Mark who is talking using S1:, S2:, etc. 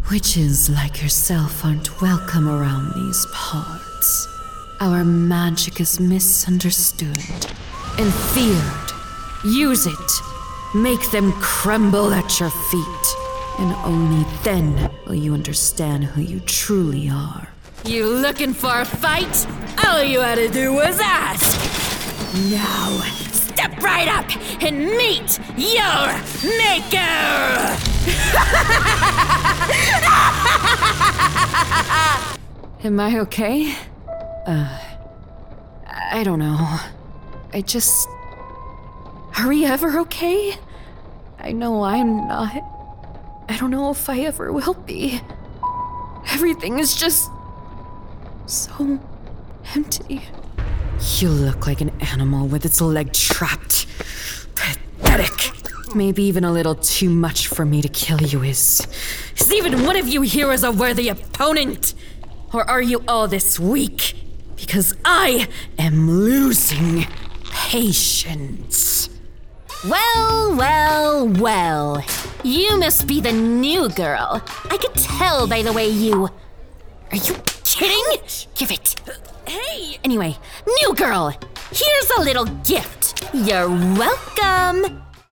S1: Witches like yourself aren't welcome around these parts. Our magic is misunderstood and feared. Use it. Make them crumble at your feet. And only then will you understand who you truly are. You looking for a fight? All you had to do was ask. Now, step right up and meet your maker! Am I okay? I don't know. Are we ever okay? I know I'm not. I don't know if I ever will be. Everything is just so empty. You look like an animal with its leg trapped. Pathetic. Maybe even a little too much for me to kill you is even one of you here is a worthy opponent? Or are you all this weak? Because I am losing patience.
S2: Well. You must be the new girl. I could tell by the way you... Are you kidding? Give it.
S1: Hey!
S2: Anyway, new girl, here's a little gift. You're welcome.